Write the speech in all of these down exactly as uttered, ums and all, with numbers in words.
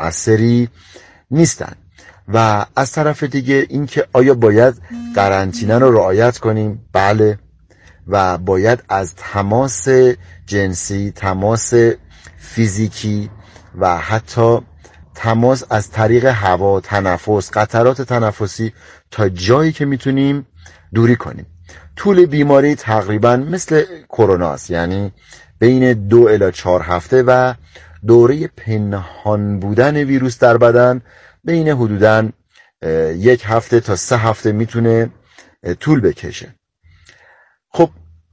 مؤثری نیستن. و از طرف دیگه اینکه آیا باید قرنطینه رو رعایت کنیم؟ بله. و باید از تماس جنسی، تماس فیزیکی و حتی تماس از طریق هوا، تنفس، قطرات تنفسی تا جایی که میتونیم دوری کنیم. طول بیماری تقریبا مثل کرونا است، یعنی بین دو الی چهار هفته و دوره پنهان بودن ویروس در بدن بین حدوداً یک هفته تا سه هفته میتونه طول بکشه. خب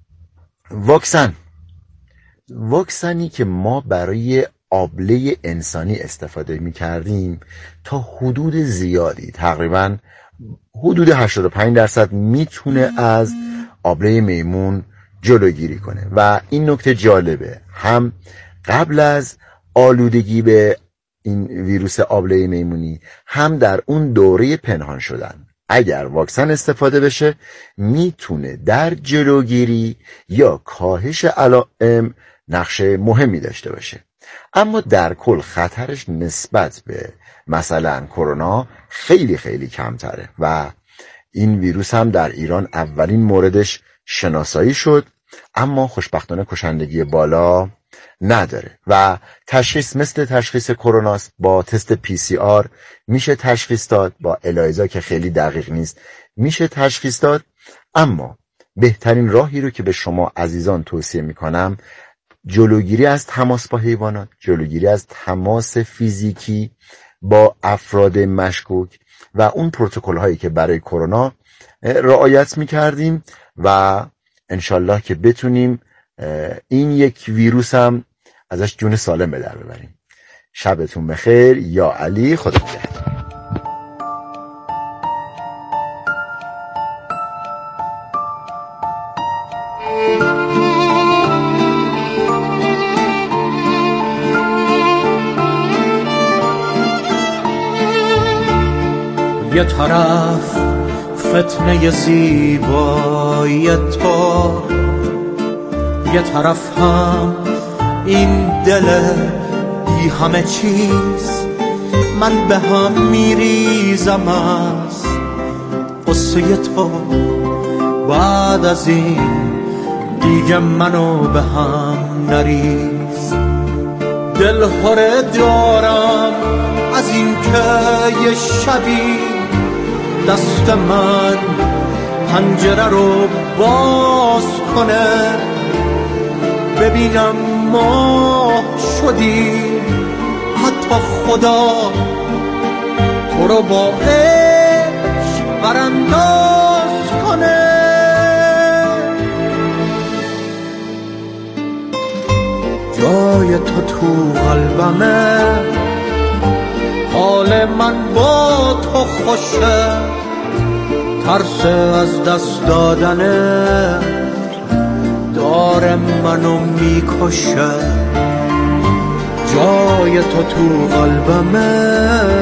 واکسن واکسنی که ما برای آبله انسانی استفاده میکردیم تا حدود زیادی، تقریبا حدود هشتاد و پنج درصد میتونه از آبله میمون جلوگیری کنه. و این نکته جالبه، هم قبل از آلودگی به این ویروس آبله میمونی، هم در اون دوره پنهان شدن، اگر واکسن استفاده بشه میتونه در جلوگیری یا کاهش علائم نقش مهمی داشته باشه. اما در کل خطرش نسبت به مثلا کرونا خیلی خیلی کمتره و این ویروس هم در ایران اولین موردش شناسایی شد، اما خوشبختانه کشندگی بالا نداره و تشخیص مثل تشخیص کرونا با تست پی سی آر میشه تشخیص داد، با الایزا که خیلی دقیق نیست میشه تشخیص داد. اما بهترین راهی رو که به شما عزیزان توصیه میکنم جلوگیری از تماس با حیوانات، جلوگیری از تماس فیزیکی با افراد مشکوک و اون پروتکل هایی که برای کرونا رعایت میکردیم و انشالله که بتونیم این یک ویروس هم ازش جون سالم به در ببریم. شبتون بخیر. یا علی، خدا نگهدار. یه طرف فتنه زیبایی تو، یه طرف هم این دل بی همه چیز. من به هم میریزم از قصه تو، بعد از این دیگه منو به هم نریز. دل هره دارم از این که یه شبی دست من پنجره رو باز کنه، ببینم ما شدیم حتی خدا تو رو با عشق برانداز کنه. جای تو تو قلبمه، حال من با تو خوشه، ترس از دست دادنه داره منو میکشه. جای تو تو قلبمه،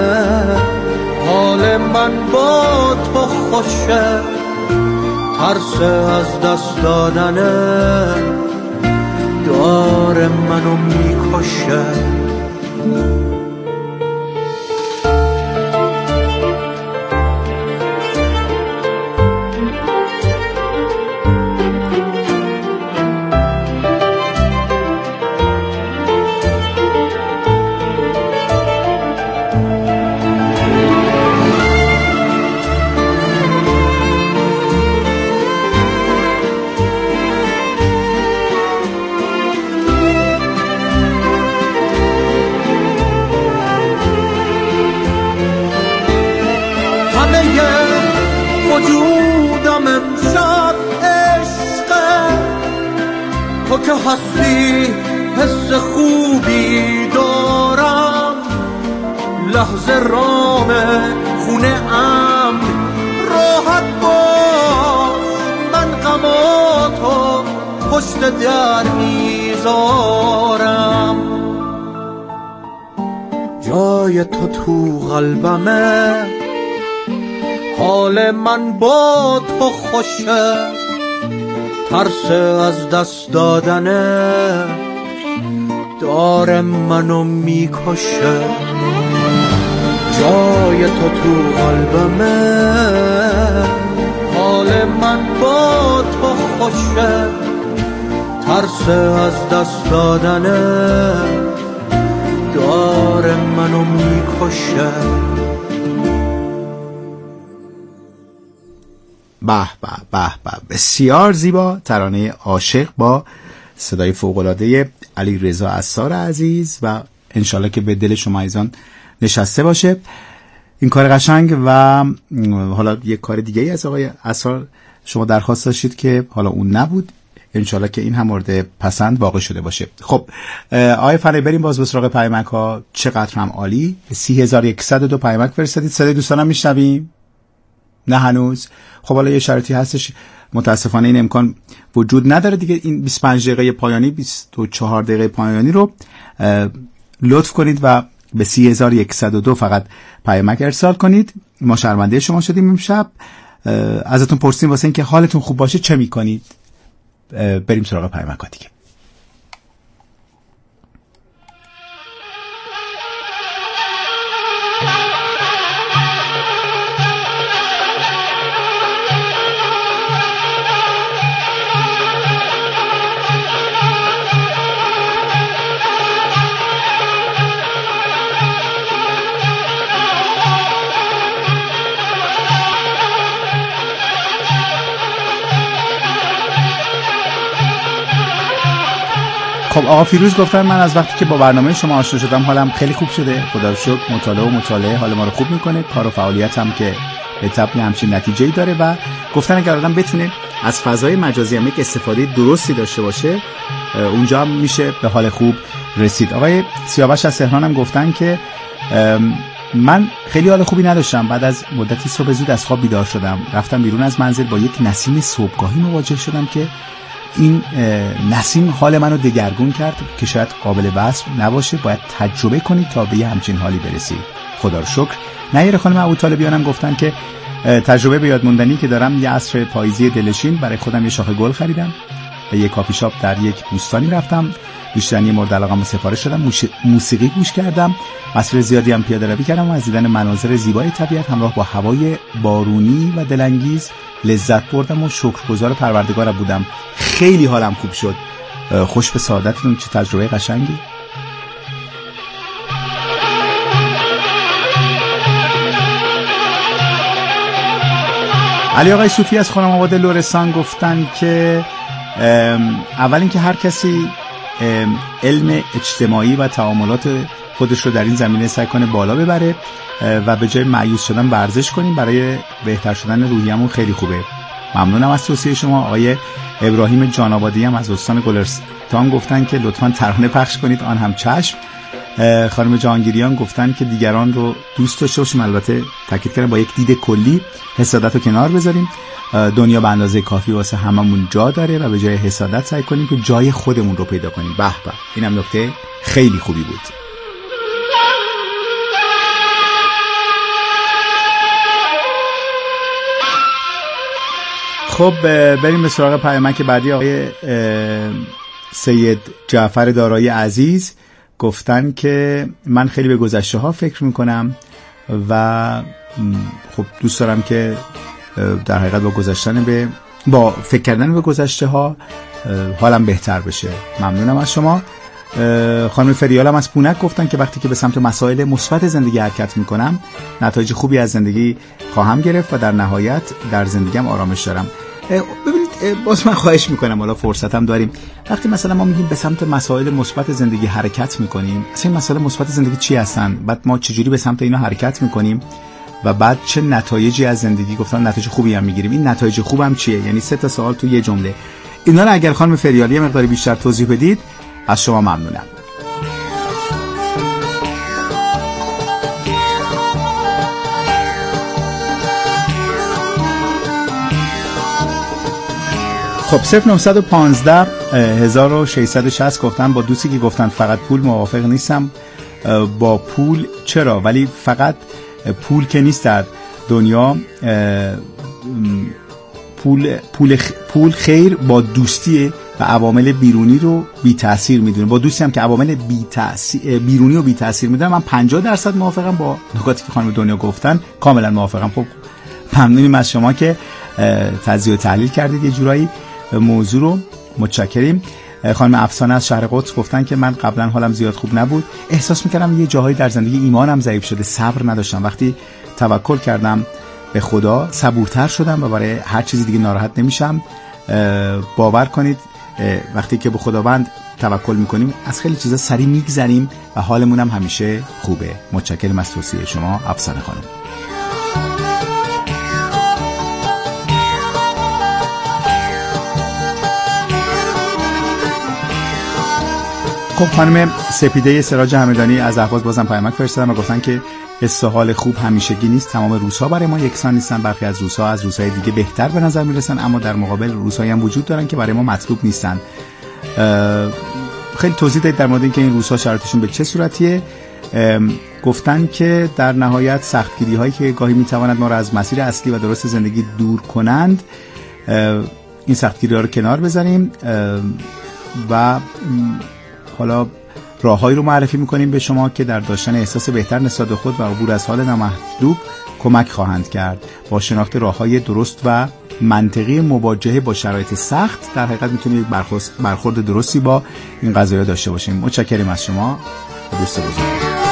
حال من با تو خوشه، ترس از دست دادنه داره منو میکشه. وجودم امشب عشقه، تو که هستی حس خوبی دارم، لحظه رام خونه ام راحت باش، من غماتو پشت در میذارم. جای تو تو قلبمه، حال من با تو خوشه، ترس از دست دادنه داره منو میکشه. تو تو قلبمه، حال من با تو خوشه، ترس از دست دادنه داره منو میکشه. به به به به، بسیار زیبا ترانه عاشق با صدای فوق‌العاده علی رضا عصار عزیز و انشالله که به دل شما ایزان نشسته باشه این کار قشنگ. و حالا یک کار دیگه ای از آقای عصار شما درخواست داشتید که حالا اون نبود، انشالله که این هم مورد پسند واقع شده باشه. خب آقای فنایی بریم باز به سراغ پیامک ها. چقدر هم عالی، سی هزار و یکصد و دو پیامک فرستادید. صدای دوستانم میشنویم؟ نه هنوز. خب حالا یه شرطی هستش، متاسفانه این امکان وجود نداره دیگه. این بیست و پنج دقیقه پایانی، بیست و چهار دقیقه پایانی رو لطف کنید و به سی هزار و یکصد و دو فقط پیامک ارسال کنید. ما شرمنده شما شدیم امشب. ازتون پرسیدیم واسه اینکه حالتون خوب باشه چه میکنید. بریم سراغ پیامک ها دیگه. خب آقا فیروز گفتن من از وقتی که با برنامه شما آشنا شدم حالم خیلی خوب شده، خدا رو شکر. مطالعه و مطالعه حال ما رو خوب میکنه، کار و فعالیت هم که به طبع همچین نتیجه‌ای داره. و گفتن اگر آدم بتونه از فضای مجازی هم یک استفاده درستی داشته باشه اونجا هم میشه به حال خوب رسید. آقای سیاوش از تهران هم گفتن که من خیلی حال خوبی نداشتم، بعد از مدتی صبح زود از خواب بیدار شدم، رفتم بیرون از منزل، با یک نسیم صبحگاهی مواجه شدم که این نسیم حال منو دگرگون کرد که شاید قابل وصف نباشه، باید تجربه کنید تا به همچین حالی برسید. خدا رو شکر. نیر خانم ابوطالبیان هم گفتن که تجربه به یاد موندنی که دارم، یه عصر پاییزی دلشین برای خودم یه شاخه گل خریدم، به یه کافی شاپ در یک بوستانی رفتم، نوشیدنی مورد علاقه‌ام سفارش دادم، موسیقی گوش کردم، مسیر زیادی هم پیاده روی کردم و از دیدن مناظر زیبای طبیعت همراه با هوای بارونی و دلانگیز لذت بردم و شکرگزار پروردگارم بودم. خیلی حالم خوب شد. خوش به سعادتتون. چه تجربه قشنگی. علی آقای صوفی از خانم آباد لرستان گفتن که اول اینکه هر کسی علم اجتماعی و تعاملات خودش رو در این زمینه سعی کنه بالا ببره و به جای مایوس شدن ورزش کنیم، برای بهتر شدن روحیه‌مون خیلی خوبه. ممنونم از توصیه شما. آقای ابراهیم جان‌آبادی هم از استان گلستان گفتن که لطفاً ترانه پخش کنید، آن هم چشم. خانم جهانگیریان گفتن که دیگران رو دوست داشته باشیم، البته تاکید کردن با یک دید کلی حسادت رو کنار بذاریم، دنیا به اندازه کافی واسه هممون جا داره و به جای حسادت سعی کنیم که جای خودمون رو پیدا کنیم. به به، اینم نکته خیلی خوبی بود. خب بریم به سراغ پیامک بعدی. آقای سید جعفر دارایی عزیز گفتن که من خیلی به گذشته ها فکر میکنم و خب دوست دارم که در حقیقت با گذشتن به با فکر کردن به گذشته ها حالم بهتر بشه. ممنونم از شما. خانم فریال هم از پونک گفتن که وقتی که به سمت مسائل مثبت زندگی حرکت میکنم نتایج خوبی از زندگی خواهم گرفت و در نهایت در زندگیم آرامش دارم. ببینید باز من خواهش میکنم، حالا فرصتم داریم، وقتی مثلا ما میگیم به سمت مسائل مثبت زندگی حرکت میکنیم، اصلا این مسائل مثبت زندگی چی هستن؟ بعد ما چجوری به سمت اینا حرکت میکنیم و بعد چه نتایجی از زندگی گفتن نتایج خوبی هم میگیریم؟ این نتایج خوبم چیه؟ یعنی سه تا سوال تو یه جمله. اینا رو اگر خانم فریالی مقداری بیشتر توضیح بدید از شما ممنونم. خب صفر نهصد و پانزده هزار و ششصد و شصت گفتن با دوستی که گفتن فقط پول موافق نیستم. با پول چرا؟ ولی فقط پول که نیست در دنیا، پول پول خ... پول خیر با دوستیه و عوامل بیرونی رو بی تاثیر میدونه. با دوستی هم که عوامل بی تاثیر بیرونی رو بی تاثیر میدونه. من پنجاه درصد موافقم با نکاتی که خانم دنیا گفتن، کاملا موافقم. خب ممنونیم از شما که تجزیه و تحلیل کردید یه جورایی موضوع رو. متشکریم. خانم افسانه از شهر قدس گفتن که من قبلا حالم زیاد خوب نبود، احساس میکردم یه جاهایی در زندگی ایمانم ضعیف شده، صبر نداشتم. وقتی توکل کردم به خدا صبورتر شدم و برای هر چیزی دیگه ناراحت نمیشم. باور کنید وقتی که به خداوند توکل میکنیم از خیلی چیزا سریع میگذریم و حالمون هم همیشه خوبه. متشکرم از توصیه شما افسانه خانم. خب خانم سپیده سراج همدانی از اهواز بازم پیامک فرستادن و گفتن که حس حال خوب همیشگی نیست، تمام روزها برای ما یکسان نیستن، برخی از روزها از روزهای دیگه بهتر به نظر میرسن، اما در مقابل روزهایی هم وجود دارن که برای ما مطلوب نیستن. خیلی توضیح دادید در مورد اینکه این روزها شرایطشون به چه صورتیه. گفتن که در نهایت سختگیری هایی که گاهی میتواند ما را از مسیر اصلی و درست زندگی دور کنند، این سختگیری ها رو کنار بذاریم و حالا راههایی رو معرفی میکنیم به شما که در داشتن احساس بهتر نسبت به خود و عبور از حال نامطلوب کمک خواهند کرد. با شناخت راههای درست و منطقی مواجهه با شرایط سخت در حقیقت میتونید برخورد درستی با این قضایا داشته باشیم. متشکرم از شما دوست بزرگ.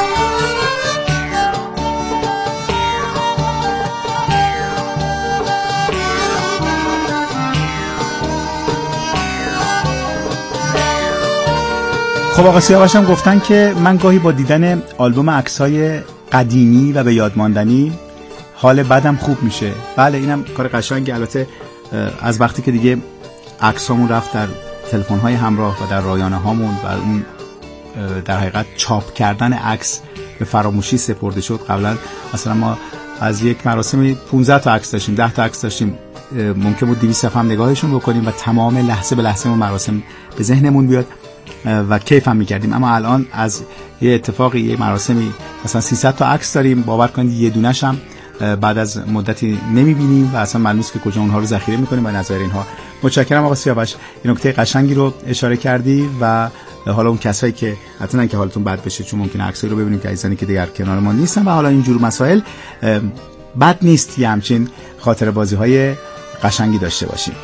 خب آقا سیاوش هم گفتن که من گاهی با دیدن آلبوم عکس‌های قدیمی و به یاد ماندنی حال بدم خوب میشه. بله اینم کار قشنگه. البته از وقتی که دیگه عکسامون رفت در تلفن‌های همراه و در رایانه هامون و اون در حقیقت چاپ کردن عکس به فراموشی سپرده شد. قبلا مثلا ما از یک مراسمی پانزده تا عکس داشتیم، ده تا عکس داشتیم، ممکن بود دویست صفحه هم نگاهشون بکنیم و تمام لحظه به لحظه اون مراسم به ذهنمون بیاد و کیف هم می‌کردیم. اما الان از یه اتفاقی یه مراسمی مثلا سیصد تا عکس داریم، باور کنید یه دونه‌ش هم بعد از مدتی نمی‌بینیم و اصلا معلومه که کجا اونها رو ذخیره می‌کنیم و نظر اینها. متشکرم آقا سیاوش، این نکته قشنگی رو اشاره کردی و حالا اون کسایی که حتما که حالتون بد بشه چون ممکنه عکسایی رو ببینیم که عزیزانی که دیگر کنار ما نیستن و حالا اینجور مسائل بد نیست که همچین خاطر بازی‌های قشنگی داشته باشیم.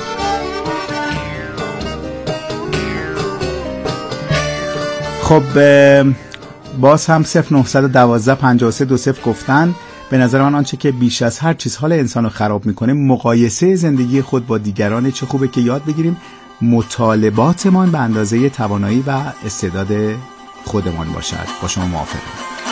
خب باز هم صفر نه یک دو پنج سه دو صفر گفتن به نظر من آنچه که بیش از هر چیز حال انسان رو خراب میکنه مقایسه زندگی خود با دیگران. چه خوبه که یاد بگیریم مطالباتمان به اندازه توانایی و استعداد خودمان باشد. با شما موافقم.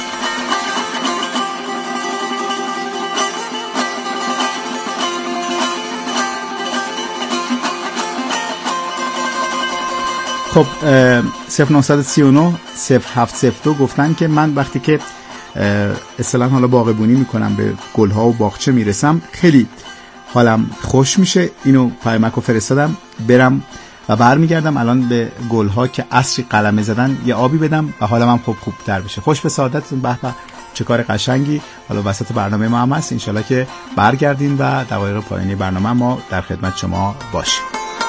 خب صفر نه سه نه صفر هفت صفر دو گفتن که من وقتی که اصطلاحاً حالا باغبونی میکنم به گلها و باغچه میرسم خیلی حالم خوش میشه. اینو پیامکو فرستادم برم و برمیگردم الان به گلها که عصری قلمه زدن یه آبی بدم و حالم هم خوب خوب تر بشه. خوش به سعادتتون. به به چه کار قشنگی. حالا وسط برنامه ما هم هست، انشالله که برگردین و دقایق پایانی برنامه ما در خدمت شما باشیم.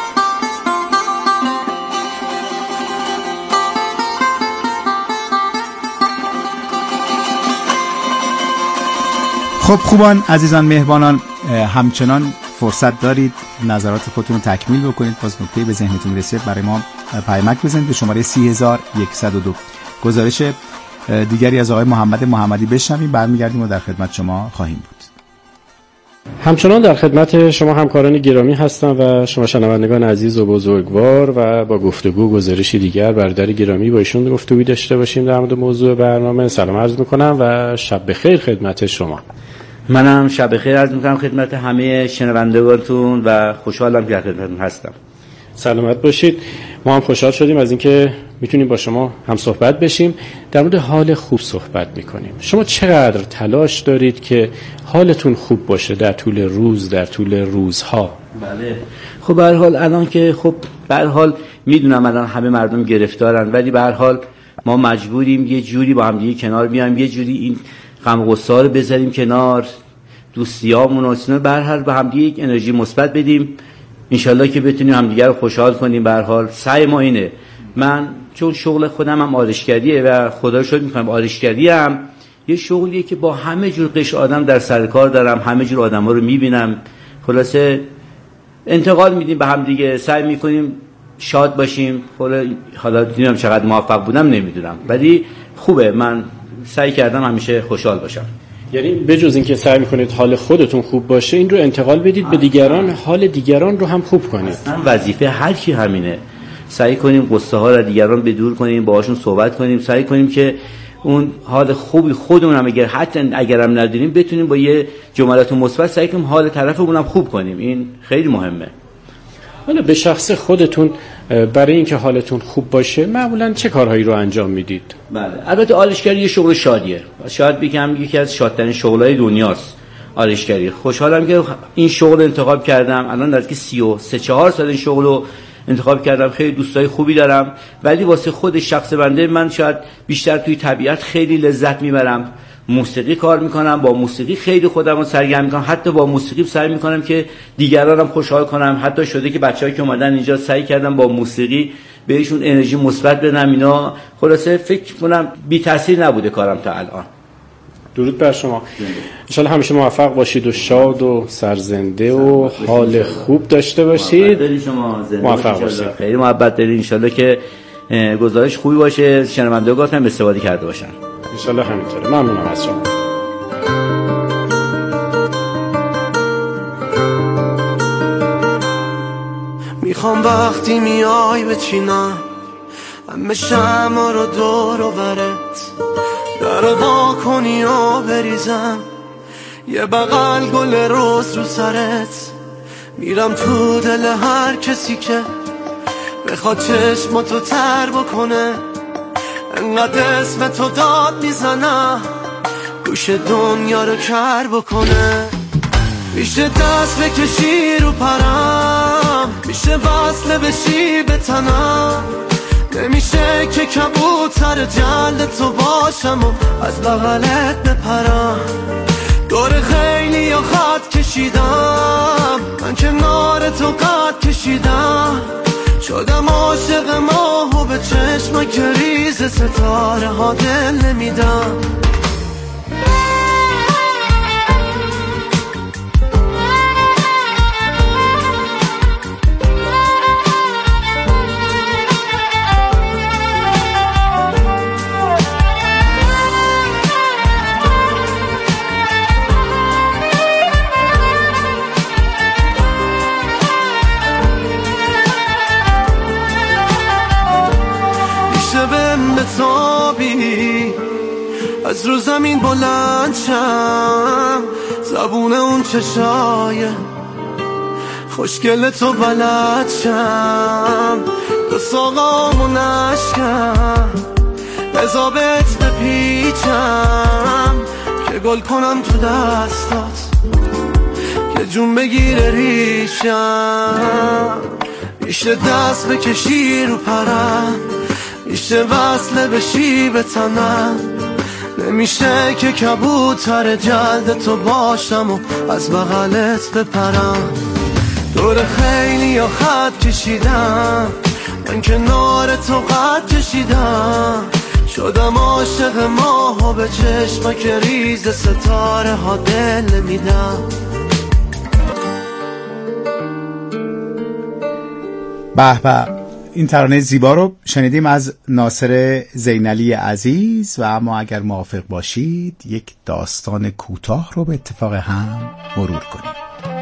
خب خوبان عزیزان مهربانان، همچنان فرصت دارید نظرات خودتون رو تکمیل بکنید. باز نکته به ذهنتون میرسه برای ما پیامک بزنید به شماره سی هزار و صد و دو. گزارش دیگری از آقای محمد محمدی بشنویم، برمیگردیم و در خدمت شما خواهیم بود. همچنان در خدمت شما همکاران گرامی هستم و شما شنوندگان عزیز و بزرگوار و با گفتگو گزارشی دیگر برادر گرامی با ایشون گفتگوی داشته باشیم در مورد موضوع برنامه. سلام عرض میکنم و شب بخیر خدمت شما. منم شب بخیر عرض میکنم خدمت همه شنوندگانتون و خوشحالم که در خدمتتون هستم. سلامت باشید. ما هم خوشحال شدیم از اینکه میتونیم با شما هم صحبت بشیم. در مورد حال خوب صحبت میکنیم. شما چقدر تلاش دارید که حالتون خوب باشه در طول روز، در طول روزها؟ بله خب به هر حال الان که خب به هر حال میدونم الان همه مردم گرفتارن، ولی به هر حال ما مجبوریم یه جوری با هم دیگه کنار بیایم، یه جوری این غم و غصه رو بذاریم کنار، دوستیامون و اینا به هر حال به هم دیگه یک انرژی مثبت بدیم، انشالله که بتونیم همدیگه رو خوشحال کنیم. به هر حال سعی ما اینه. من چون شغل خودم هم آرایشگریه و خدا رو شکر می‌کنم آرایشگری هم یه شغلیه که با همه جور قشر آدم در سر کار دارم، همه جور آدم‌ها رو می‌بینم، خلاصه انتقال میدیم به هم دیگه، سعی می‌کنیم شاد باشیم. حالا نمیدونم چقدر موفق بودم نمیدونم، ولی خوبه. من سعی کردم همیشه خوشحال باشم. یعنی بجز اینکه سعی میکنید حال خودتون خوب باشه، این رو انتقال بدید به دیگران، حال دیگران رو هم خوب کنید. هم وظیفه هر کی همینه. سعی کنیم قصه ها رو دیگران به دور کنیم، باهاشون صحبت کنیم، سعی کنیم که اون حال خوبی خودمون هم اگر حتی اگرم نداریم بتونیم با یه جملات مثبت سعی کنیم حال طرفمون هم خوب کنیم. این خیلی مهمه. حالا به شخص خودتون برای اینکه حالتون خوب باشه معمولا چه کارهایی رو انجام میدید؟ بله البته آرایشگری یه شغل شادیه، شاید بگم یکی از شادترین شغلای دنیاست آرایشگری. خوشحالم که این شغل انتخاب کردم. الان نزدیک سی و سه چهار سال این شغل رو انتخاب کردم. خیلی دوستای خوبی دارم، ولی واسه خود شخص بنده من شاید بیشتر توی طبیعت خیلی لذت میبرم. موسیقی کار میکنم، با موسیقی خیلی خودم رو سرگرم میکنم، حتی با موسیقی سعی میکنم که دیگرانم خوشحال کنم. حتی شده که بچه‌ای که اومدن اینجا سعی کردم با موسیقی بهشون انرژی مثبت بدم. اینا خلاصه فکر کنم بی تاثیر نبوده کارم تا الان. درود بر شما. ان شاءالله همیشه موفق باشید و شاد و سرزنده و حال خوب داشته باشید. موفق باشید. خیلی محبت دارید. ان شاءالله که گزارش خوبی باشه، شنوندگان هم استفاده کرده باشن. ان شاءالله همینطوره. ممنونم از شما. میخوام وقتی میای بچینم همه شمع رو دور و برت، در وا کنی و بریزم یه بغل گل روز رو سرت. میرم تو دل هر کسی که بخواد چشماتو تر بکنه، انقدر اسم تو داد میزنم گوش دنیا رو کر بکنه. میشه دست بکشی رو پرم، میشه وصله بشی به تنم، نمیشه که کبوتر جلد تو باشم و از بغلت بپرم. دور خیلی یا خط کشیدم، من کنار تو قد کشیدم، شدم عاشق ماه و به چشم که ریز ستاره ها دل نمیدم. از رو زمین بلند شم، زبون اون چشای خوشگل تو بلد شم، دو ساقامو نشکم، بزابت بپیچم که گل کنم تو دستات، که جون بگیره ریشم. میشه دست بکشی رو پرم، میشه وصله بشی به تنم، نمیشه که کبوتر جلد تو باشم و از بغلت بپرم. دور خیلی یا خط کشیدم، من کنار تو قد کشیدم، شدم عاشق ماه و به چشم که ریز ستاره ها دل نمیدم. به به، این ترانه زیبا رو شنیدیم از ناصر زینالی عزیز و اما اگر موافق باشید یک داستان کوتاه رو به اتفاق هم مرور کنیم.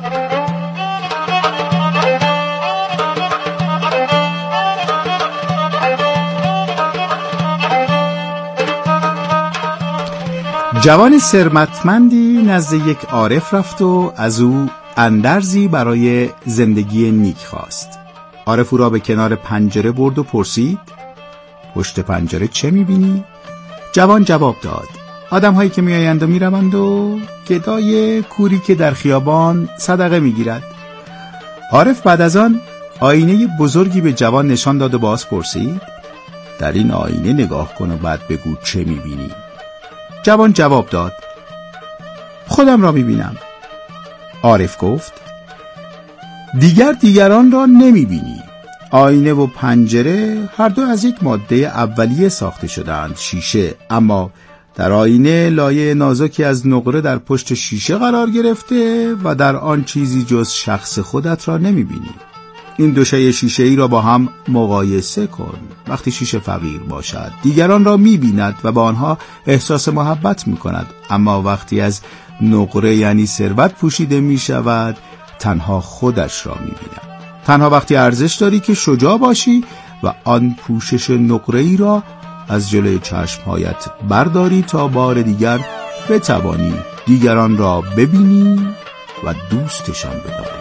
جوان ثروتمندی نزد یک عارف رفت و از او اندرزی برای زندگی نیک خواست. عارف او را به کنار پنجره برد و پرسید پشت پنجره چه میبینی؟ جوان جواب داد آدم هایی که میآیند و میروند و گدای کوری که در خیابان صدقه میگیرد. عارف بعد از آن آینه بزرگی به جوان نشان داد و باز پرسید در این آینه نگاه کن و بعد بگو چه میبینی؟ جوان جواب داد خودم را میبینم. عارف گفت: دیگر دیگران را نمی بینی. آینه و پنجره هر دو از یک ماده اولیه ساخته شدند، شیشه. اما در آینه لایه نازکی از نقره در پشت شیشه قرار گرفته و در آن چیزی جز شخص خودت را نمی بینی. این دو شیء شیشه‌ای را با هم مقایسه کن. وقتی شیشه فقیر باشد دیگران را می بیند و با آنها احساس محبت می کند، اما وقتی از نقره یعنی ثروت پوشیده می شود تنها خودش را می بیند. تنها وقتی ارزش داری که شجاع باشی و آن پوشش نقره‌ای را از جلوی چشمهایت برداری تا بار دیگر بتوانی دیگران را ببینی و دوستشان بداری.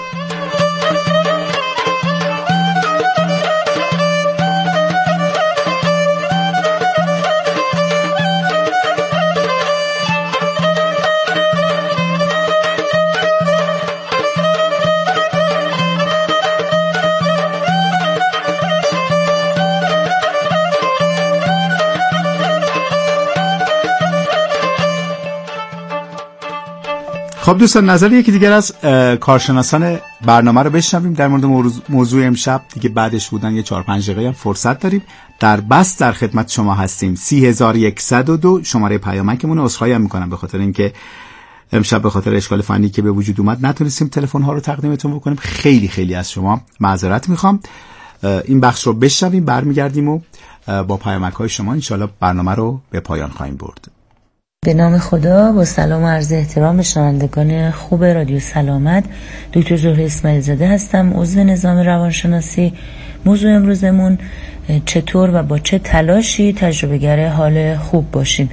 خب دوستان، نظر یکی دیگر از کارشناسان برنامه رو بشنویم در مورد موضوع امشب. دیگه بعدش بودن یه چهار پنج دقیقه هم فرصت داریم. در بس در خدمت شما هستیم. سی هزار و صد و دو شماره پیامکمون. عذرخواهی هم میکنم به خاطر اینکه امشب به خاطر اشکال فنی که به وجود اومد نتونستیم تلفن ها رو تقدیمتون بکنیم. خیلی خیلی از شما معذرت میخوام. این بخش رو بشنویم، برمیگردیم و با پیامک های شما انشالله برنامه رو به پایان خواهیم برد. به نام خدا، با سلام و عرض احترام به شنوندگان خوب رادیو سلامت، دکتر زهره اسماعیل زاده هستم، عضو نظام روانشناسی. موضوع امروزمون چطور و با چه تلاشی تجربه‌گر حال خوب باشیم.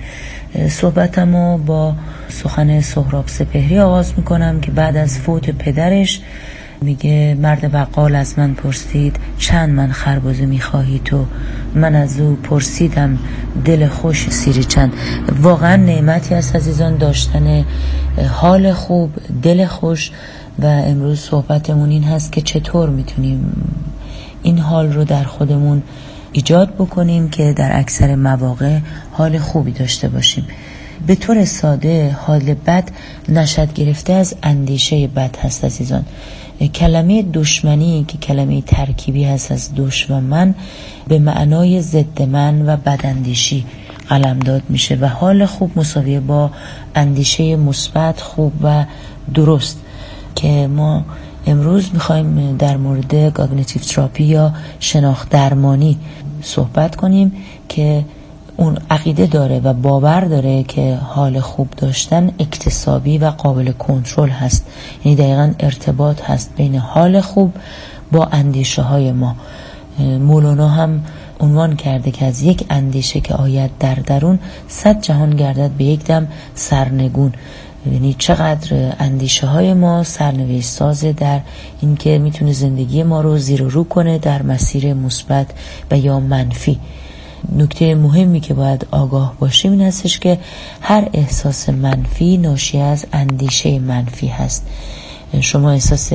صحبتمو با سخن سهراب سپهری آغاز میکنم که بعد از فوت پدرش میگه: مرد بقال از من پرسید چند من خربزه میخواهی تو؟ من از او پرسیدم دل خوش سیری چند. واقعا نعمتی است عزیزان داشتن حال خوب، دل خوش. و امروز صحبتمون این هست که چطور میتونیم این حال رو در خودمون ایجاد بکنیم که در اکثر مواقع حال خوبی داشته باشیم. به طور ساده حال بد نشأت گرفته از اندیشه بد هست عزیزان. کلمه دشمنی که کلمه ترکیبی هست از دش و من، به معنای ضد من و بداندیشی قلمداد میشه و حال خوب مساویه با اندیشه مثبت، خوب و درست. که ما امروز میخوایم در مورد کاگنیتیو تراپی یا شناخت درمانی صحبت کنیم که اون عقیده داره و باور داره که حال خوب داشتن اکتسابی و قابل کنترل هست. یعنی دقیقاً ارتباط هست بین حال خوب با اندیشه های ما. مولانا هم عنوان کرده که از یک اندیشه که آید در درون، صد جهان گردد به یک دم سرنگون. یعنی چقدر اندیشه های ما سرنوشت سازه در این که میتونه زندگی ما رو زیر و رو کنه در مسیر مثبت و یا منفی. نکته مهمی که باید آگاه باشیم این هستش که هر احساس منفی ناشی از اندیشه منفی هست. شما احساس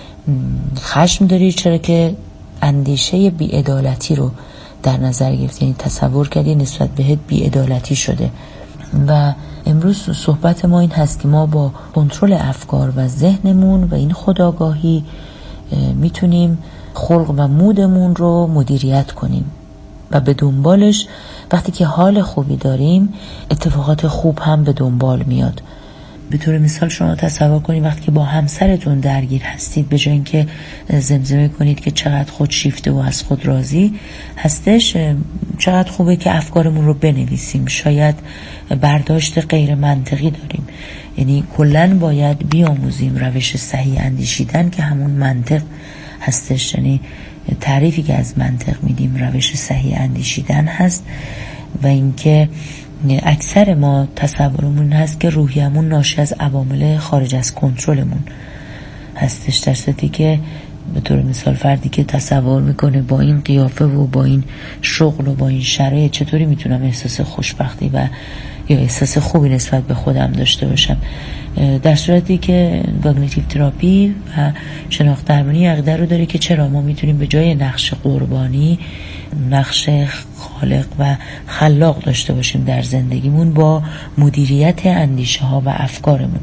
خشم دارید چرا که اندیشه بی‌عدالتی رو در نظر گرفتی، یعنی تصور کردی نسبت بهت بی‌عدالتی شده. و امروز صحبت ما این هست که ما با کنترل افکار و ذهنمون و این خودآگاهی میتونیم خلق و مودمون رو مدیریت کنیم و به دنبالش وقتی که حال خوبی داریم اتفاقات خوب هم به دنبال میاد. به طور مثال شما تصور کنید وقتی که با همسرتون درگیر هستید، به جای اینکه زمزمه کنید که چقدر خودشیفته و از خود راضی هستش، چقدر خوبه که افکارمون رو بنویسیم. شاید برداشت غیر منطقی داریم، یعنی کلن باید بیاموزیم روش صحیح اندیشیدن که همون منطق هستش. یعنی تعریفی که از منطق میدیم روش صحیح اندیشیدن هست. و اینکه اکثر ما تصورمون هست که روحیمون ناشی از عوامل خارج از کنترلمون هستش، در صورتی که به طور مثال فردی که تصور میکنه با این قیافه و با این شغل و با این شرایط چطوری میتونم احساس خوشبختی و یا احساس خوبی نسبت به خودم داشته باشم، در صورتی که کاگنیتیو تراپی و شناخت درمانی عقیده رو داره که چرا ما میتونیم به جای نقش قربانی نقش خالق و خلاق داشته باشیم در زندگیمون با مدیریت اندیشه ها و افکارمون.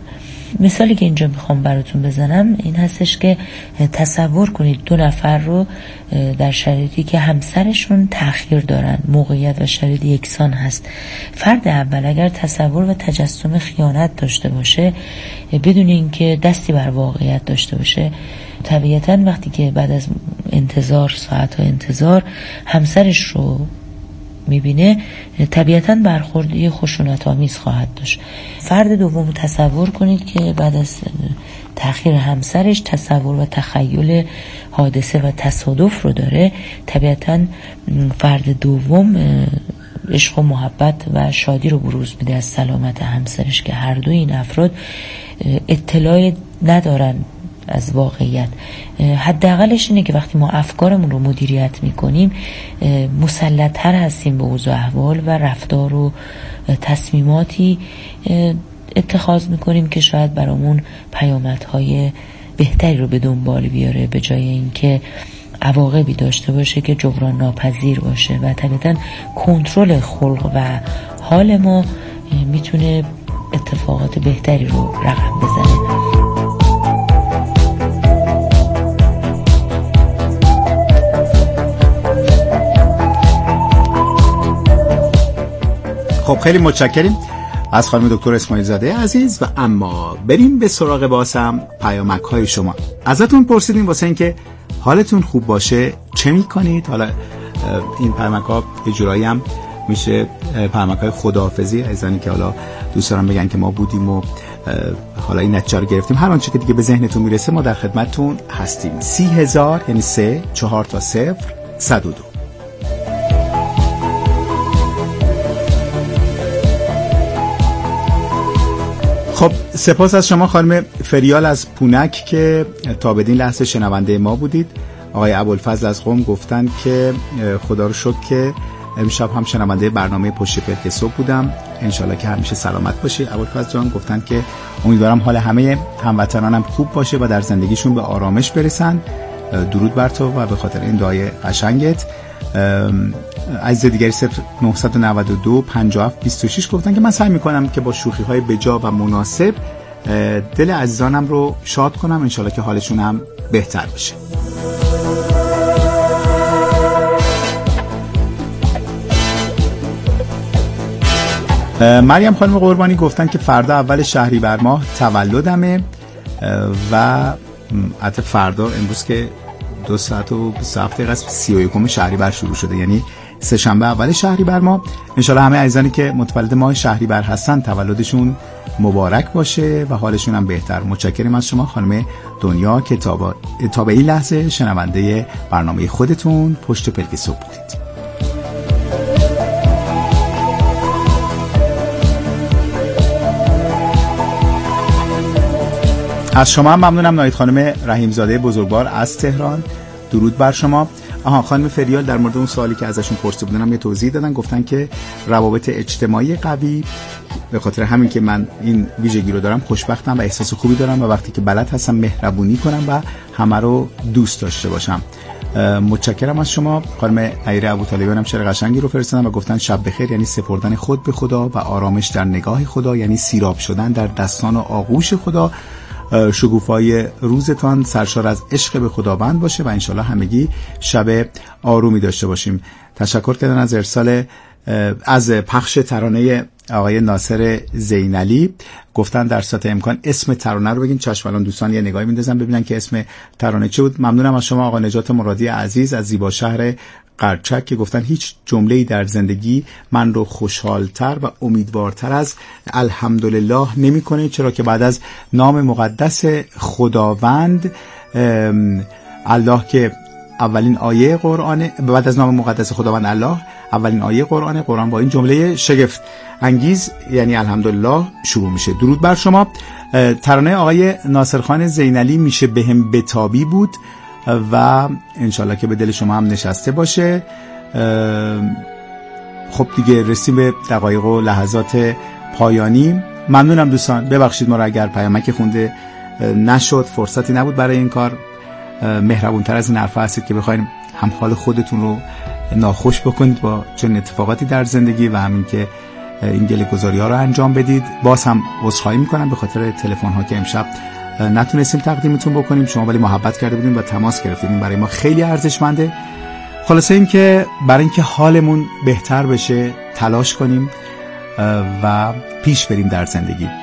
مثالی که اینجا میخوام براتون بزنم این هستش که تصور کنید دو نفر رو در شرایطی که همسرشون تأخیر دارن، موقعیت و شرایط یکسان هست. فرد اول اگر تصور و تجسم خیانت داشته باشه بدون اینکه دستی بر واقعیت داشته باشه، طبیعتاً وقتی که بعد از انتظار، ساعت‌ها انتظار، همسرش رو میبینه طبیعتاً برخوردی خشونت‌آمیز خواهد داشت. فرد دوم تصور کنید که بعد از تأخیر همسرش تصور و تخیل حادثه و تصادف رو داره، طبیعتاً فرد دوم عشق و محبت و شادی رو بروز میده از سلامت همسرش که هر دو این افراد اطلاع ندارن از واقعیت. حداقلش اینه که وقتی ما افکارمون رو مدیریت میکنیم مسلط‌تر هستیم به اوضاع احوال و رفتار و تصمیماتی اتخاذ میکنیم که شاید برامون پیامدهای بهتری رو به دنبال بیاره، به جای اینکه عواقبی داشته باشه که جبران ناپذیر باشه. و طبعاً کنترل خلق و حال ما میتونه اتفاقات بهتری رو رقم بزنه. خب خیلی متشکریم از خانم دکتر اسماعیل زاده عزیز. و اما بریم به سراغ باسم پیامک های شما. ازتون پرسیدیم واسه اینکه حالتون خوب باشه چه میکنید. حالا این پیامک ها یه جورایی هم میشه پیامک های خداحافظی، عزیزانی که حالا دوست دارم بگن که ما بودیم و حالا این نتیجه رو گرفتیم. هر آنچه که دیگه به ذهنتون میرسه ما در خدمتتون هستیم. سی هزار یعنی سه چهار تا صفر صد و دو. خب سپاس از شما خانم فریال از پونک که تا بدین لحظه شنونده ما بودید. آقای ابوالفضل از قم گفتن که خدا رو شکر که امشب هم شنونده برنامه پشت پلک صبح بودم، انشالله که همیشه سلامت باشی. ابوالفضل جان گفتن که امیدوارم حال همه هموطنانم خوب باشه و در زندگیشون به آرامش برسن. درود بر تو و به خاطر این دعای قشنگت. عزیز دیگری صفر نه نه دو پنجاه و هفت بیست و شش گفتن که من سعی میکنم که با شوخی های بجا و مناسب دل عزیزانم رو شاد کنم، انشالله که حالشون هم بهتر بشه. مریم خانم قربانی گفتن که فردا اول شهریور ماه تولدمه و حتی فردا امروز که دو ساعت و بیست و هفت دقیقه است سی و یکم شهریور شروع شده، یعنی سه شنبه اول شهریور ماه. انشالله همه عزیزانی که متولد ماه شهریور هستن تولدشون مبارک باشه و حالشون هم بهتر. متشکرم از شما خانم دنیا که تا به این لحظه شنونده برنامه خودتون پشت پلک صبح بودید. از شما هم ممنونم ناهید خانم رحیمزاده بزرگوار از تهران. درود بر شما. آها خانم فریال در مورد اون سوالی که ازشون پرسیده بودنم یه توضیح دادن، گفتن که روابط اجتماعی قوی، به خاطر همین که من این ویژگی رو دارم خوشبختم و احساس خوبی دارم و وقتی که بلد هستم مهربونی کنم و همه رو دوست داشته باشم. متشکرم از شما. خانم عیره ابوطالبیان هم شعر قشنگی رو فرستادن و گفتن شب بخیر یعنی سپردن خود به خدا و آرامش در نگاه خدا، یعنی سیراب شدن در دستان و آغوش خدا. شکوفای روزتان سرشار از عشق به خداوند باشه و انشالله همگی شب آرومی داشته باشیم. تشکر کردن از ارسال از پخش ترانه آقای ناصر زینالی. گفتن در سطح امکان اسم ترانه رو بگین. چشم الان دوستان یه نگاهی میندازن ببینن که اسم ترانه چه بود. ممنونم از شما آقا نجات مرادی عزیز از زیبا شهر قرچک که گفتن هیچ جمله‌ای در زندگی من رو خوشحالتر و امیدوارتر از الحمدلله نمی‌کنه، چرا که بعد از نام مقدس خداوند الله که اولین آیه قرآن، بعد از نام مقدس خداوند الله اولین آیه قرآن قرآن با این جمله شگفت انگیز یعنی الحمدلله شروع میشه. درود بر شما. ترانه آقای ناصرخان زینالی میشه بهم بتابی بود و انشالله که به دل شما هم نشسته باشه. خب دیگه رسیم به دقایق و لحظات پایانی. ممنونم دوستان، ببخشید ما را اگر پیامک خونده نشد، فرصتی نبود برای این کار. مهربونتر از این حرفا هستید که بخواید هم حال خودتون رو ناخوش بکنید با چون اتفاقاتی در زندگی و همین که این گله‌گذاری ها رو انجام بدید. باز هم عذرخواهی میکنم به خاطر تلفن ها که امشب نتونستیم تقدیمتون بکنیم، شما ولی محبت کرده بودین و تماس گرفتین، برای ما خیلی ارزشمنده. خلاصه این که برای اینکه حالمون بهتر بشه تلاش کنیم و پیش بریم در زندگی.